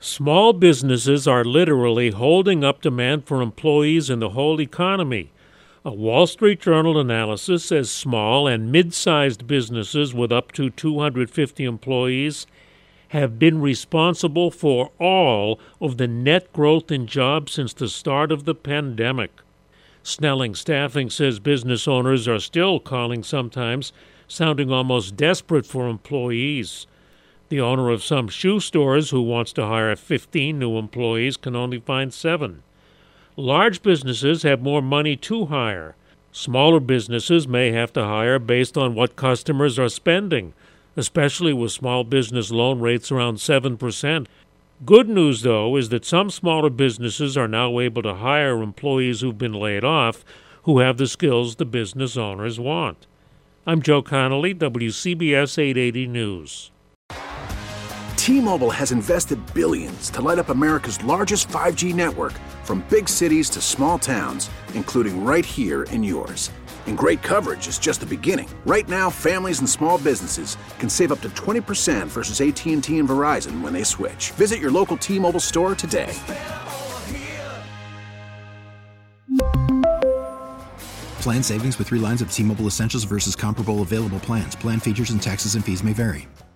Small businesses are literally holding up demand for employees in the whole economy. A Wall Street Journal analysis says small and mid-sized businesses with up to 250 employees have been responsible for all of the net growth in jobs since the start of the pandemic. Snelling Staffing says business owners are still calling sometimes, sounding almost desperate for employees. The owner of some shoe stores who wants to hire 15 new employees can only find 7. Large businesses have more money to hire. Smaller businesses may have to hire based on what customers are spending, especially with small business loan rates around 7%. Good news, though, is that some smaller businesses are now able to hire employees who've been laid off who have the skills the business owners want. I'm Joe Connolly, WCBS 880 News. T-Mobile has invested billions to light up America's largest 5G network, from big cities to small towns, including right here in yours. And great coverage is just the beginning. Right now, families and small businesses can save up to 20% versus AT&T and Verizon when they switch. Visit your local T-Mobile store today. Plan savings with 3 lines of T-Mobile Essentials versus comparable available plans. Plan features and taxes and fees may vary.